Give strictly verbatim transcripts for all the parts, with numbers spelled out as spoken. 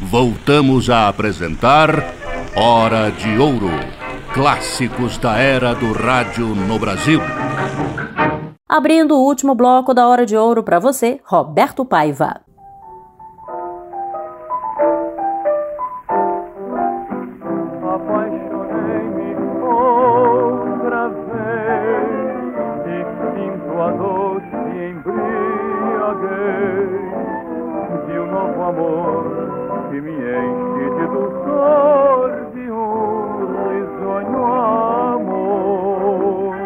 voltamos a apresentar Hora de Ouro, clássicos da era do rádio no Brasil. Abrindo o último bloco da Hora de Ouro para você, Roberto Paiva. Apaixonei-me outra vez e sinto a doce embriaguez de um novo amor que me enche de dulçor de um risonho amor.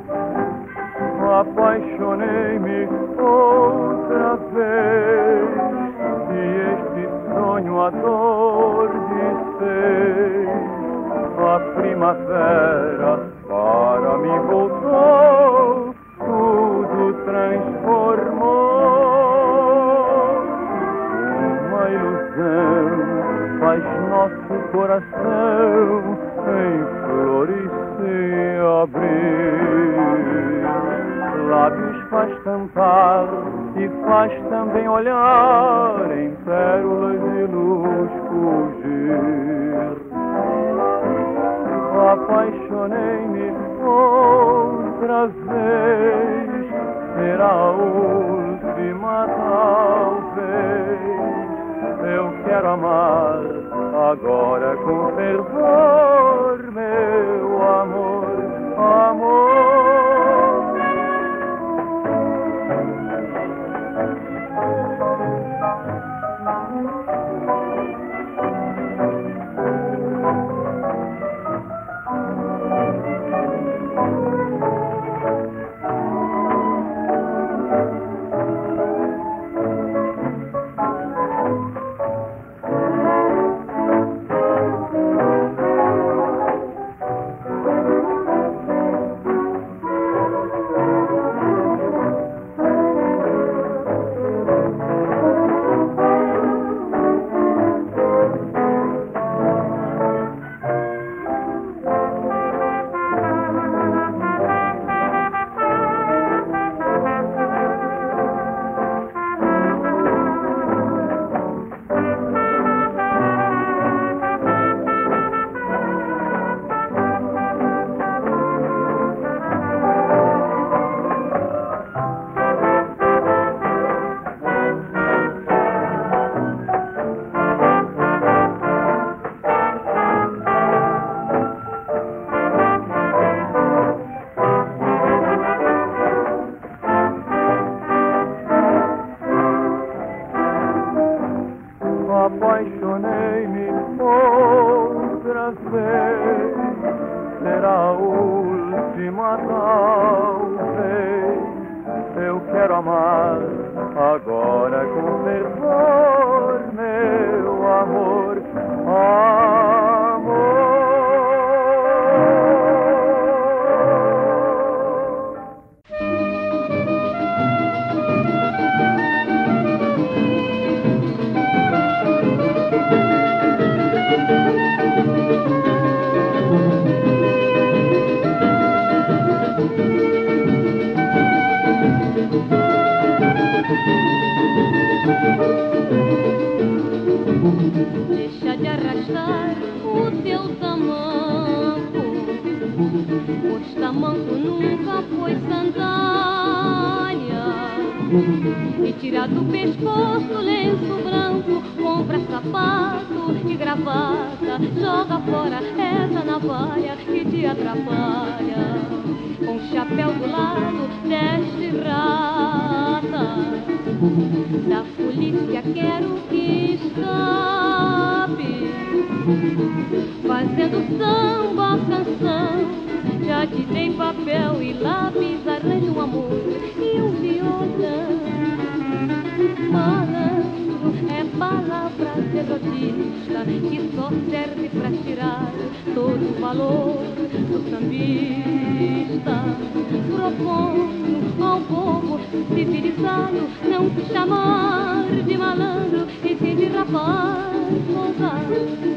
Apaixonei-me outra vez e este sonho adormecei. A primavera para mim voltou, tudo transformou. Uma ilusão faz nosso coração em flores se abrir. Lábios faz cantar e faz também olhar em pérolas de luz fugir. Apaixonei-me outra vez, será a última talvez. Eu quero amar agora com fervor, meu amor, amor. Apaixonei-me outra vez, será a última talvez. Eu quero amar agora com fervor, meu amor, amor. Deixa de arrastar o teu tamanco, pois tamanco nunca foi sandália. E tira do pescoço o lenço branco, compra sapato e gravata, joga fora essa navalha que te atrapalha. Com o chapéu do lado deste rata, da polícia quero que escape, fazendo samba, canção. Já te dei papel e lápis, arranja um amor e um violão. Malandro é palavra derrotista que só serve pra tirar todo o valor do sambista. Proponho ao povo civilizado não te chamar de malandro e sim de rapaz ousado.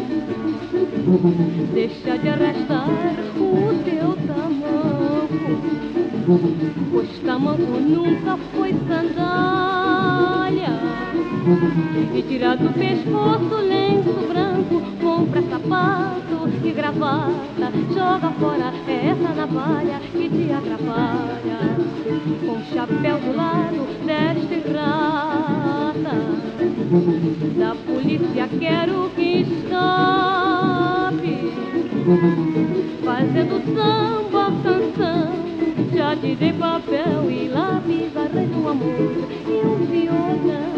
Deixa de arrastar o teu tamanco, pois tamanco nunca foi sandália. E tira do pescoço lenço branco, compra sapato e gravata, joga fora essa navalha que te atrapalha. Com chapéu do lado deste rata, da polícia quero que escape, fazendo samba, canção. Já te dei papel e lápis, arranjo um amor e um violão.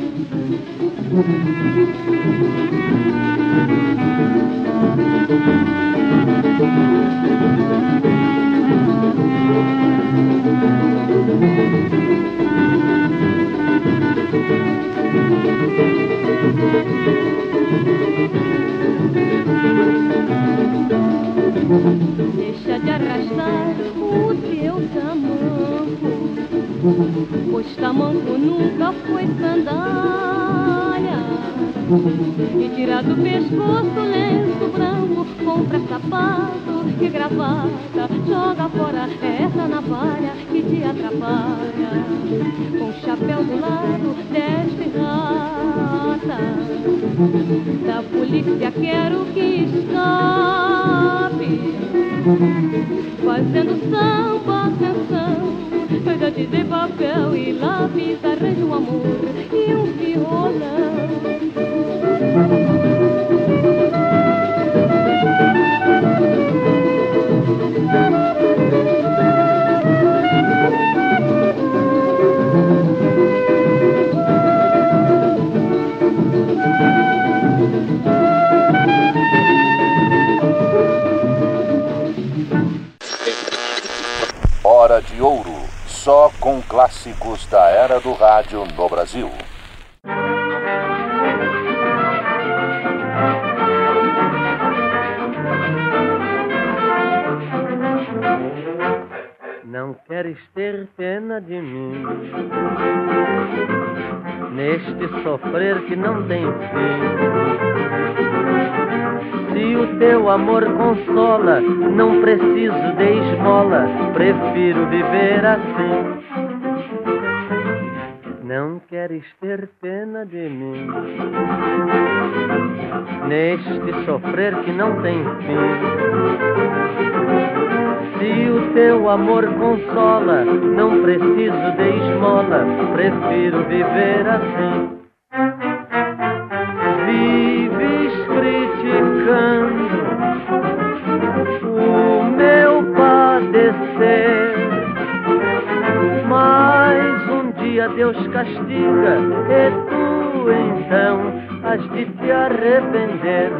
Deixa de arrastar o teu tamanco, pois tamanco nunca foi sandália. E tira do pescoço lenço branco, compra sapato e gravata, joga fora essa navalha que te atrapalha. Com chapéu do lado deste rata, da polícia quero que escape, fazendo samba, canção. Eu já te dei papel e lápis, arranjo um amor e um violão. Hora de Ouro, só com clássicos da era do rádio no Brasil. Não queres ter pena de mim, neste sofrer que não tem fim. Se o teu amor consola, não preciso de esmola, prefiro viver assim. Não queres ter pena de mim, neste sofrer que não tem fim. Se o teu amor consola, não preciso de esmola, prefiro viver assim. Vives criticando o meu padecer, mas um dia Deus castiga e tu então has de te arrepender.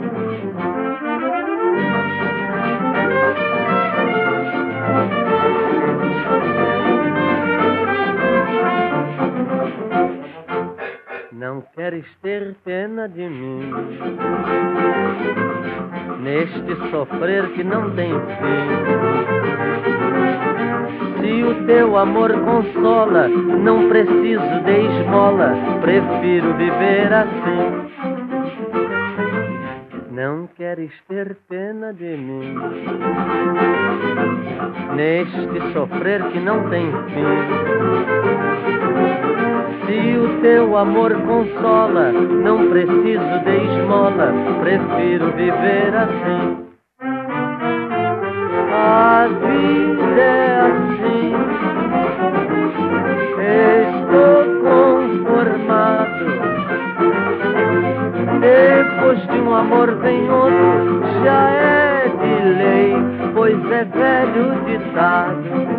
Não queres ter pena de mim, neste sofrer que não tem fim. Se o teu amor consola, não preciso de esmola, prefiro viver assim. Não queres ter pena de mim, neste sofrer que não tem fim. Se o teu amor consola, não preciso de esmola, prefiro viver assim. A vida é assim, estou conformado. Depois de um amor vem outro, já é de lei, pois é velho ditado.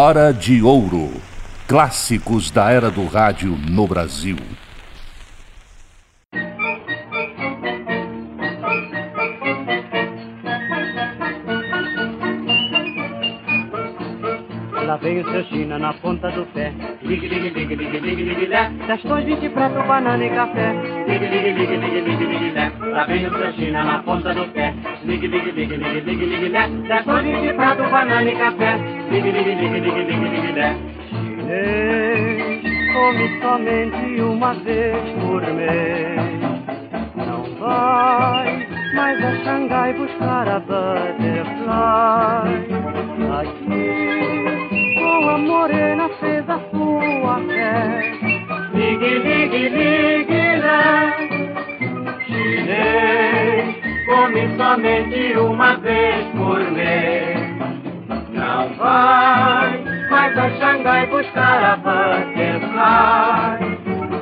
Hora de Ouro. Clássicos da era do rádio no Brasil. Lá vem o seu China na ponta do pé. Ligue, ligue, ligue, ligue, ligue, ligue, lé. Dez tons, vinte prato, banana e café. Ligue, ligue, ligue, ligue, ligue, ligue, lé. Lá vem o seu China na ponta do pé. Ligue, ligue, ligue, ligue, ligue, ligue, lé. Dez tons, vinte prato, banana e café. Ligue, ligue, ligue, ligue, ligue, ligue, lé. Chinês, come somente uma vez por mês. Não vai mais a Xangai buscar a butterfly. Aqui com a morena fez a sua fé. Ligue, ligue, ligue, lá. Chinês, come somente uma vez por mês. Não vai mais a Xangai buscar a butterfly.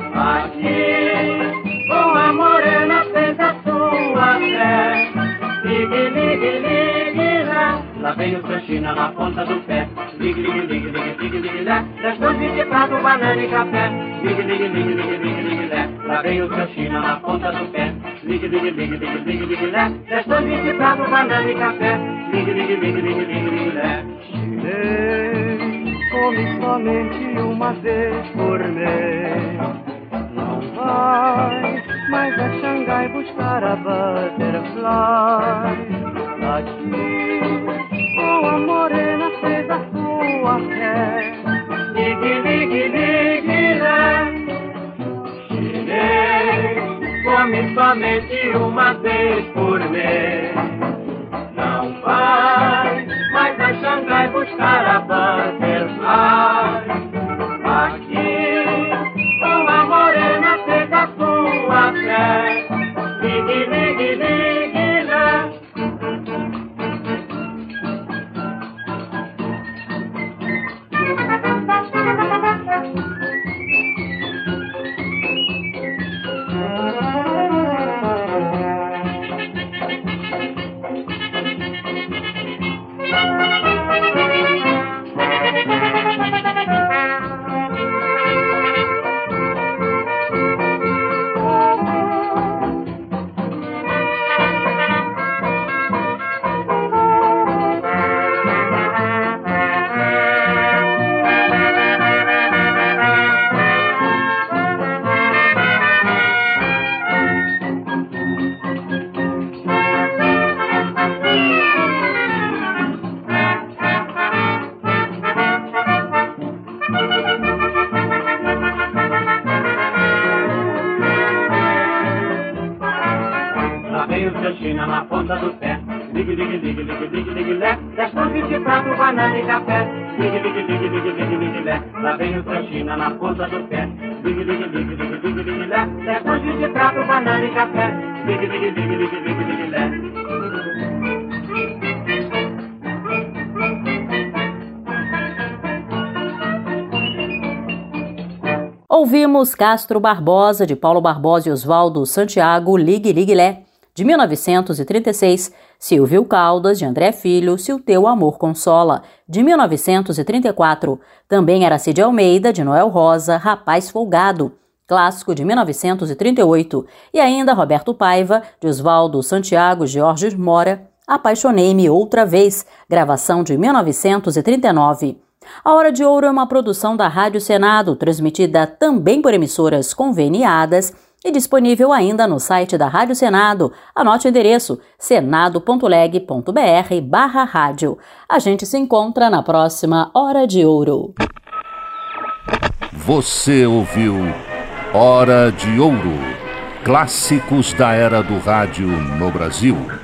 Aqui com a morena fez a sua fé. Ligue, ligue, ligue, lá. Lá vem o seu China na ponta do pé. Ligue, ligue, ligue, ligue, ligue, ligue, lá. Dez doces de prato, banana e café. Ligue, ligue, ligue, ligue, ligue, ligue, lá. Lá vem o seu China na ponta do pé. Ligue, ligue, ligue, ligue, ligue, ligue, lá. Dez doces de prato, banana e café. Ligue, ligue, ligue, ligue, ligue, ligue, lá. Chinês, come somente uma vez por mês. Não vai mais a Xangai buscar a butterfly. Aqui com a morena fez a sua fé. Ligue, ligue, ligue, lá. Chinês, come somente uma vez por mês. Não vai mais a Xangai buscar a butterfly. Aqui com a morena fez a sua fé. Ligue, ligue, ligue, lá. China na ponta do pé. Ligue, ligue, ligue, ligue, ligue, ligue, lé. Dez doces de prato, banana e café. Ligue, ligue, ligue, ligue, ligue, ligue, lé. Lá vem o seu China na ponta do pé. Ligue, ligue, ligue, ligue, ligue, ligue, lé. Dez doces de prato, banana e café. Ligue, ligue, ligue, ligue, ligue, ligue, lé. Ouvimos Castro Barbosa, de Paulo Barbosa e Oswaldo Santiago, Ligue, Ligue, Lé. De mil novecentos e trinta e seis, Silvio Caldas, de André Filho, Se o Teu Amor Consola. De mil novecentos e trinta e quatro, também Aracide Almeida, de Noel Rosa, Rapaz Folgado. Clássico de mil novecentos e trinta e oito. E ainda Roberto Paiva, de Oswaldo Santiago, Jorge Mora, Apaixonei-me Outra Vez, gravação de mil novecentos e trinta e nove. A Hora de Ouro é uma produção da Rádio Senado, transmitida também por emissoras conveniadas e disponível ainda no site da Rádio Senado. Anote o endereço senado ponto leg ponto br barra rádio. A gente se encontra na próxima Hora de Ouro. Você ouviu Hora de Ouro. Clássicos da era do rádio no Brasil.